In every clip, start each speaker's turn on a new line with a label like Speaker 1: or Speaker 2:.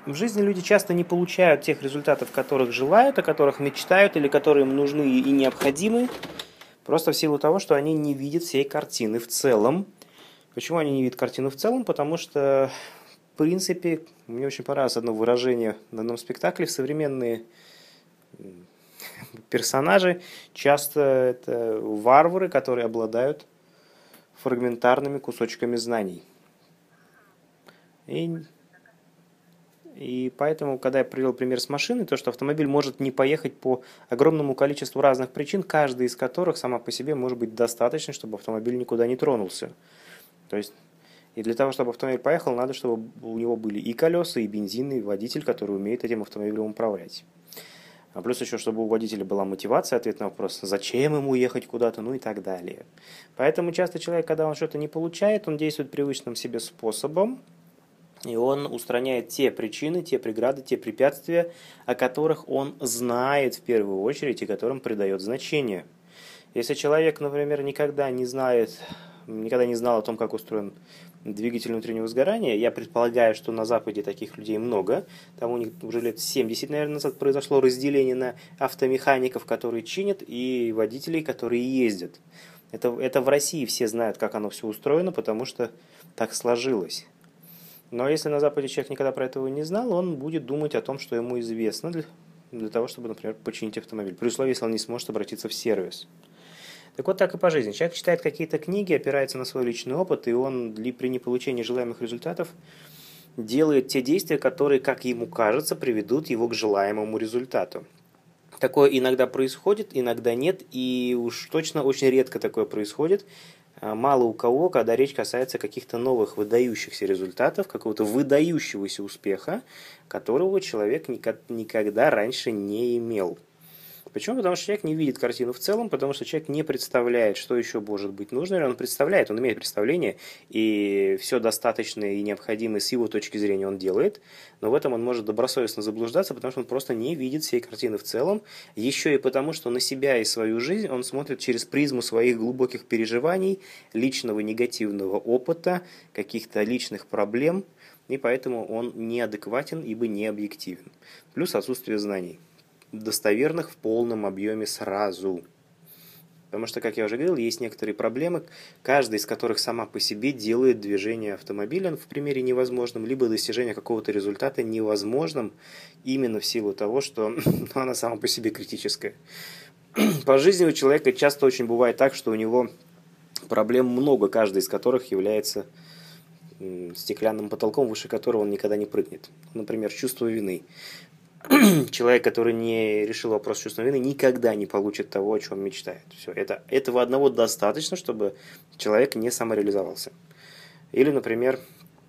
Speaker 1: В жизни люди часто не получают тех результатов, которых желают, о которых мечтают или которые им нужны и необходимы, просто в силу того, что они не видят всей картины в целом. Почему они не видят картину в целом? Потому что, в принципе, мне очень понравилось одно выражение на одном спектакле: современные персонажи часто это варвары, которые обладают фрагментарными кусочками знаний. И поэтому, когда я привел пример с машиной, то, что автомобиль может не поехать по огромному количеству разных причин, каждая из которых сама по себе может быть достаточной, чтобы автомобиль никуда не тронулся. То есть, и для того, чтобы автомобиль поехал, надо, чтобы у него были и колеса, и бензин, и водитель, который умеет этим автомобилем управлять. А плюс еще, чтобы у водителя была мотивация, ответ на вопрос, зачем ему ехать куда-то, ну и так далее. Поэтому часто человек, когда он что-то не получает, он действует привычным себе способом, и он устраняет те причины, те преграды, те препятствия, о которых он знает в первую очередь и которым придает значение. Если человек, например, никогда не знал о том, как устроен двигатель внутреннего сгорания, я предполагаю, что на Западе таких людей много. Там у них уже лет 70, наверное, назад произошло разделение на автомехаников, которые чинят, и водителей, которые ездят. Это в России все знают, как оно все устроено, потому что так сложилось. Но если на Западе человек никогда про этого не знал, он будет думать о том, что ему известно для того, чтобы, например, починить автомобиль. При условии, если он не сможет обратиться в сервис. Так вот, так и по жизни. Человек читает какие-то книги, опирается на свой личный опыт, и он при неполучении желаемых результатов делает те действия, которые, как ему кажется, приведут его к желаемому результату. Такое иногда происходит, иногда нет, и уж точно очень редко такое происходит. Мало у кого, когда речь касается каких-то новых выдающихся результатов, какого-то выдающегося успеха, которого человек никогда раньше не имел. Почему? Потому что человек не видит картину в целом, потому что человек не представляет, что еще может быть нужно. Или он представляет, он имеет представление, и все достаточное и необходимое с его точки зрения он делает, но в этом он может добросовестно заблуждаться, потому что он просто не видит всей картины в целом, еще и потому, что на себя и свою жизнь он смотрит через призму своих глубоких переживаний, личного негативного опыта, каких-то личных проблем, и поэтому он неадекватен, ибо не объективен. Плюс отсутствие знаний достоверных в полном объеме сразу. Потому что, как я уже говорил, есть некоторые проблемы, каждая из которых сама по себе делает движение автомобиля в примере невозможным, либо достижение какого-то результата невозможным именно в силу того, что она сама по себе критическая. По жизни у человека часто очень бывает так, что у него проблем много, каждая из которых является стеклянным потолком, выше которого он никогда не прыгнет. Например, чувство вины. Человек, который не решил вопрос чувства вины, никогда не получит того, о чем мечтает. Все. Этого одного достаточно, чтобы человек не самореализовался. Или, например,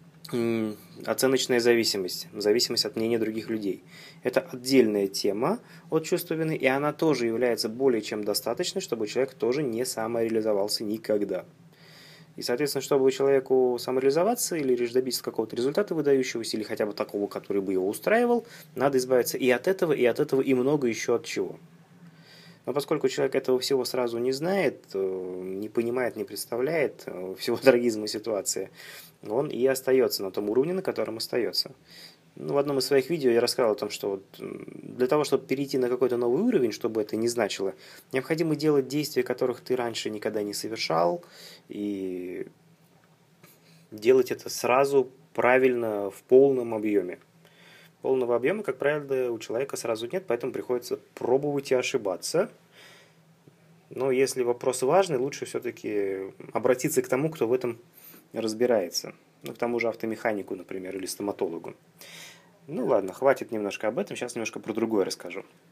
Speaker 1: оценочная зависимость. Зависимость от мнения других людей. Это отдельная тема от чувства вины, и она тоже является более чем достаточной, чтобы человек тоже не самореализовался никогда. И, соответственно, чтобы человеку самореализоваться или добиться какого-то результата выдающегося, или хотя бы такого, который бы его устраивал, надо избавиться и от этого, и много еще от чего. Но поскольку человек этого всего сразу не знает, не понимает, не представляет всего трагизма ситуации, он и остается на том уровне, на котором остается. В одном из своих видео я рассказал о том, что для того, чтобы перейти на какой-то новый уровень, чтобы это не значило, необходимо делать действия, которых ты раньше никогда не совершал, и делать это сразу правильно в полном объеме. Полного объема, как правило, у человека сразу нет, поэтому приходится пробовать и ошибаться. Но если вопрос важный, лучше все-таки обратиться к тому, кто в этом разбирается. К тому же автомеханику, например, или стоматологу. Ладно, хватит немножко об этом, сейчас немножко про другое расскажу.